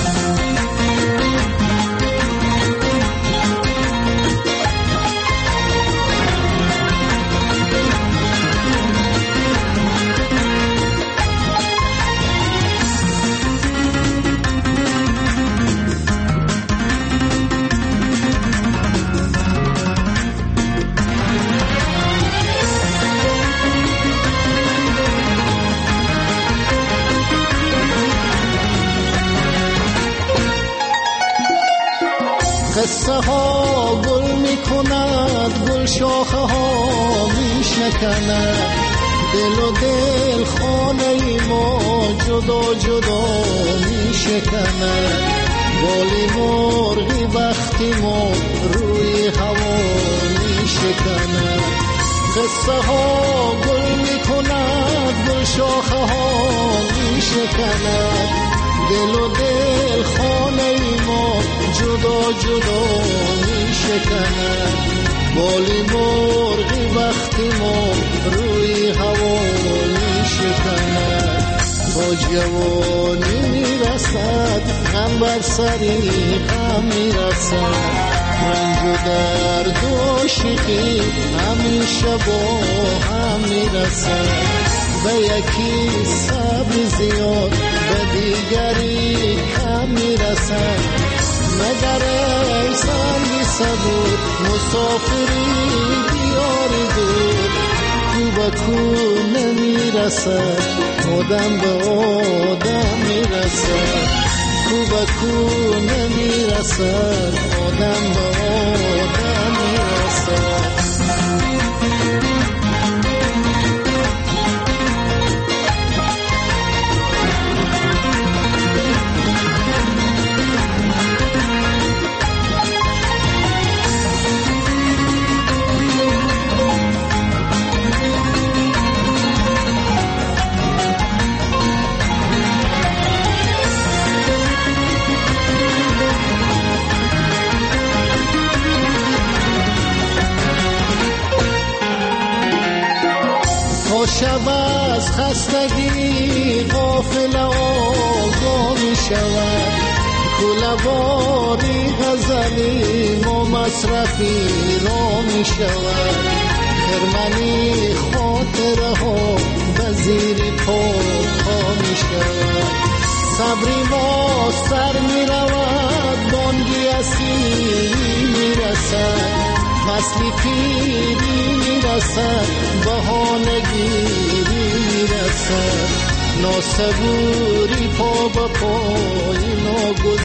قصه ها گل می کند، گل شاخه ها می شکند، دل و دل خانه ما جدا جدا می شکند. بالی مرغی وقتی ما روی هوا می شکند. قصه ها گل می کند، گل شاخه ها می شکند، دل و دل خانه ما جدا جدا می شکند. بالی مرغی وقتی ما روی هوا می شکند. با جوانی می رسد غم بر سری غم می رسد، رنج و درد و شیقی همیشه با هم می رسد. به یکی صبر زیاد به دیگری کم میرسد. مگر ای سنگی صبور مسافری دیاری دور، کو به کو نمیرسد آدم به آدم میرسد، کو به کو نمیرسد آدم به آدم میرسد. شب از خستگی غافل آگاه می شود، کوله‌واری غزلی ما مصرفی را می شود. خرمنی خاطره ها زیر پا پا می شود. صبری با سر می رود، بانگی اسیری می رسد، فصلی پیری می رسد، بهانگیری می رسد. ناصبوری پا به پای ناگزیر